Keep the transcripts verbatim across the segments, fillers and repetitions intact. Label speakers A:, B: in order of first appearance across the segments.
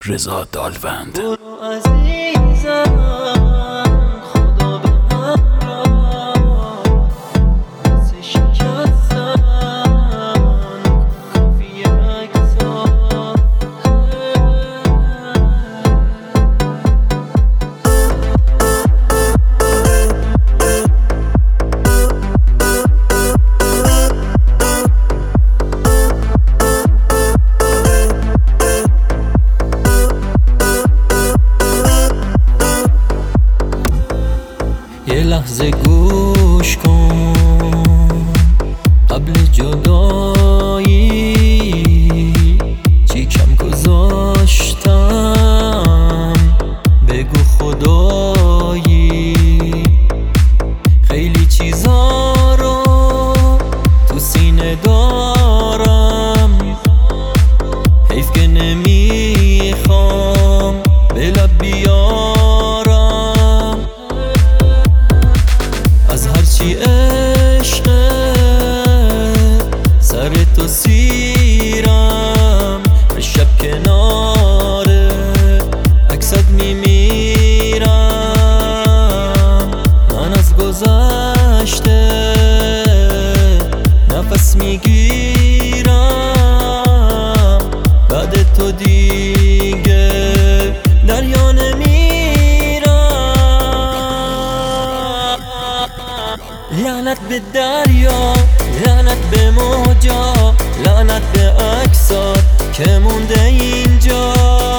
A: رضا دالوند.
B: برو عزیزم خدا به همراه، دست شکستن کافی اکسا. یه لحظه گوش کن قبل جدایی، چی کم گذاشتم بگو خدایی. خیلی چیزا رو تو سینه دارم، حیف که نمیخوام به لب بیارم. از هرچی عشقه سر تو سیرم، به شب کناره عکست میمیرم. من از گذشته نفس میگیرم، بعد تو دیگه دریا نمیرم. لعنت به دریا، لعنت به موجا، لعنت به عکسات که مونده اینجا.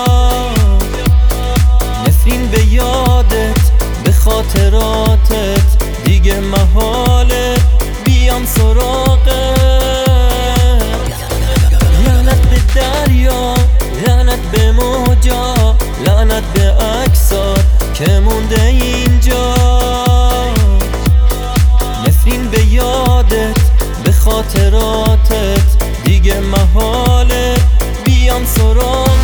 B: نفرین به یادت، به خاطراتت، دیگه محاله بیام سراغت. لعنت به دریا، لعنت به موجا، لعنت به عکسات که مونده اینجا. نفرین به یادت، به خاطراتت، دیگه محاله بیام سراغت.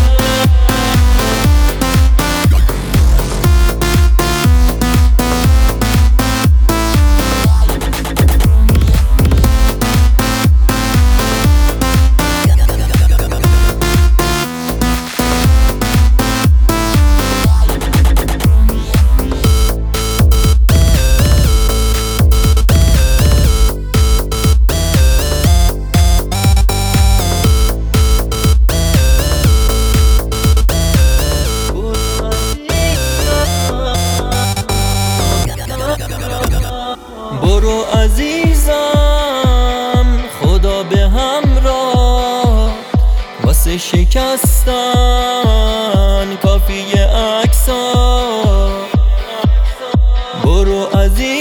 B: برو عزیزم خدا به همراه، واسه شکستن کافیه عکسا. برو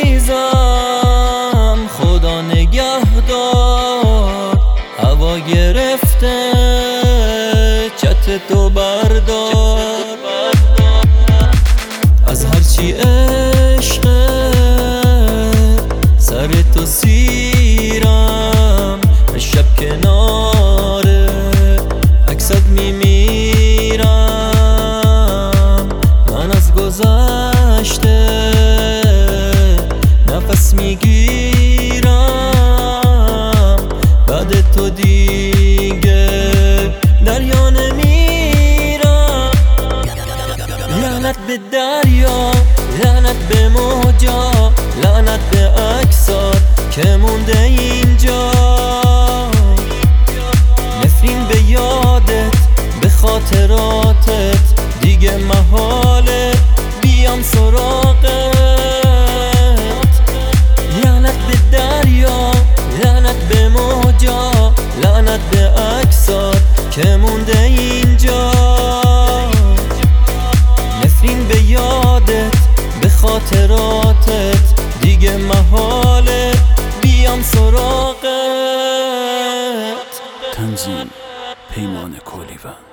B: عزیزم خدا نگهدار، هوا گرفته چت تو بردار. از هرچی عشقه سر تو سیرم، به شب کناره عکست میمیرم. من از گذشته نفس میگیرم، بعد تو دیگه دریا نمیرم. لعنت به دریا، لعنت به موجا، لعنت به عکسات که مونده اینجا. نفرین به یادت، به خاطراتت، دیگه محاله بیام سراغت. لعنت به دریا، لعنت به موجا، لعنت به عکسات که مونده اینجا. نفرین به یادت، به خاطراتت، دیگه محاله بیام سراغت.
A: تنظیم پیمان کولیوند.